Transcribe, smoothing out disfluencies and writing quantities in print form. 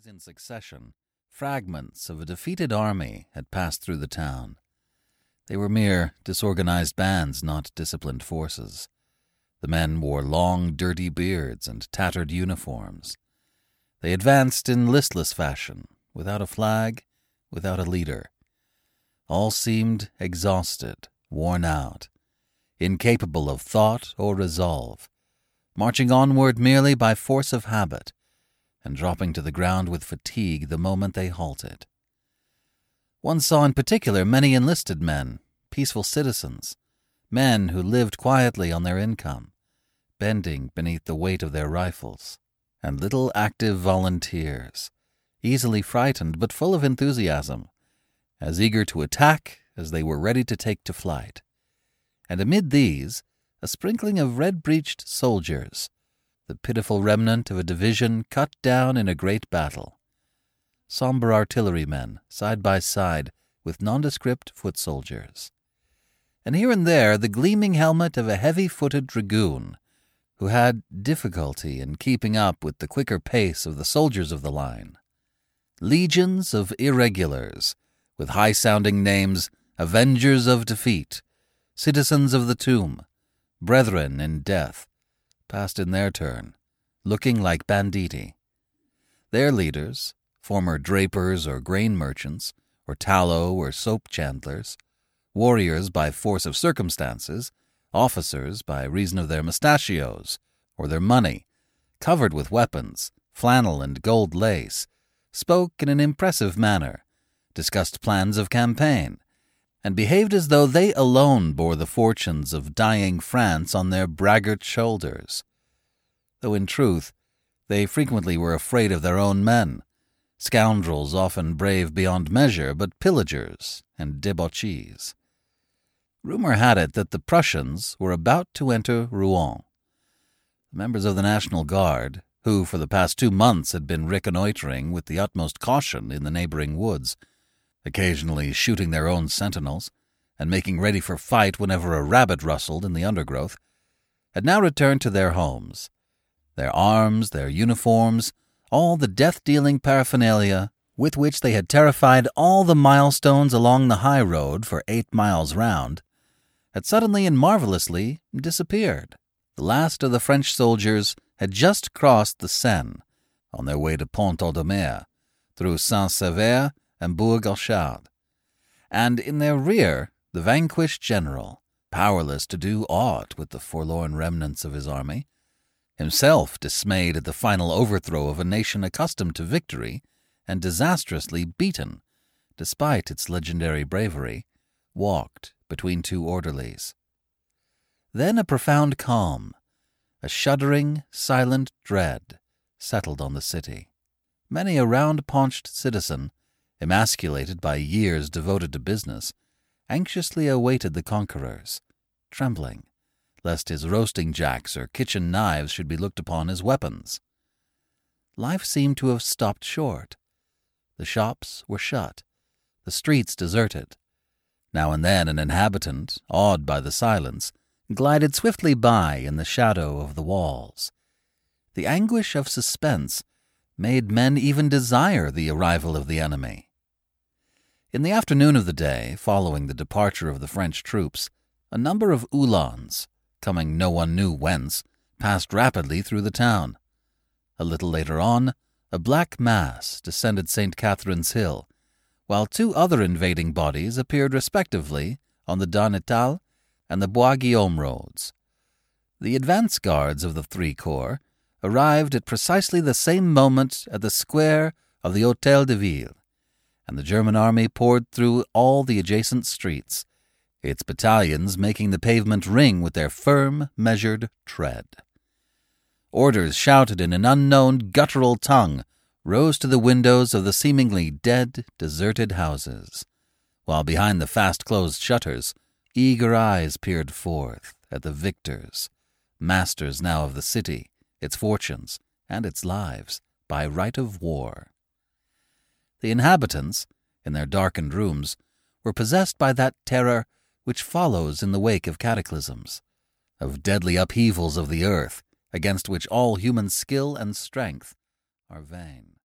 days in succession, fragments of a defeated army had passed through the town. They were mere disorganized bands, not disciplined forces. The men wore long, dirty beards and tattered uniforms. They advanced in listless fashion, without a flag, without a leader. All seemed exhausted, worn out, incapable of thought or resolve, marching onward merely by force of habit, and dropping to the ground with fatigue the moment they halted. One saw in particular many enlisted men, peaceful citizens, men who lived quietly on their income, bending beneath the weight of their rifles, and little active volunteers, easily frightened but full of enthusiasm, as eager to attack as they were ready to take to flight. And amid these, a sprinkling of red-breeched soldiers, the pitiful remnant of a division cut down in a great battle. Somber artillerymen, side by side with nondescript foot soldiers. And here and there the gleaming helmet of a heavy-footed dragoon, who had difficulty in keeping up with the quicker pace of the soldiers of the line. Legions of irregulars, with high-sounding names, avengers of defeat, citizens of the tomb, brethren in death, passed in their turn, looking like banditti. Their leaders, former drapers or grain merchants, or tallow or soap chandlers, warriors by force of circumstances, officers by reason of their mustachios or their money, covered with weapons, flannel and gold lace, spoke in an impressive manner, discussed plans of campaign, and behaved as though they alone bore the fortunes of dying France on their braggart shoulders. Though in truth, they frequently were afraid of their own men, scoundrels often brave beyond measure, but pillagers and debauchees. Rumor had it that the Prussians were about to enter Rouen. The members of the National Guard, who for the past 2 months had been reconnoitering with the utmost caution in the neighboring woods, occasionally shooting their own sentinels, and making ready for fight whenever a rabbit rustled in the undergrowth, had now returned to their homes. Their arms, their uniforms, all the death-dealing paraphernalia with which they had terrified all the milestones along the high road for 8 miles round, had suddenly and marvelously disappeared. The last of the French soldiers had just crossed the Seine, on their way to Pont-Audemer, through Saint-Sever and Bourg-Achard, and in their rear the vanquished general, powerless to do aught with the forlorn remnants of his army, himself dismayed at the final overthrow of a nation accustomed to victory and disastrously beaten, despite its legendary bravery, walked between 2 orderlies. Then a profound calm, a shuddering, silent dread settled on the city. Many a round-paunched citizen, emasculated by years devoted to business, anxiously awaited the conquerors, trembling, lest his roasting jacks or kitchen knives should be looked upon as weapons. Life seemed to have stopped short. The shops were shut, the streets deserted. Now and then an inhabitant, awed by the silence, glided swiftly by in the shadow of the walls. The anguish of suspense made men even desire the arrival of the enemy. In the afternoon of the day following the departure of the French troops, a number of Uhlans, coming no one knew whence, passed rapidly through the town. A little later on, a black mass descended St. Catherine's Hill, while 2 other invading bodies appeared respectively on the Darnétal and the Bois Guillaume roads. The advance guards of the 3 corps arrived at precisely the same moment at the square of the Hôtel de Ville, and the German army poured through all the adjacent streets, its battalions making the pavement ring with their firm, measured tread. Orders shouted in an unknown guttural tongue rose to the windows of the seemingly dead, deserted houses, while behind the fast-closed shutters eager eyes peered forth at the victors, masters now of the city, its fortunes, and its lives, by right of war. The inhabitants, in their darkened rooms, were possessed by that terror which follows in the wake of cataclysms, of deadly upheavals of the earth, against which all human skill and strength are vain.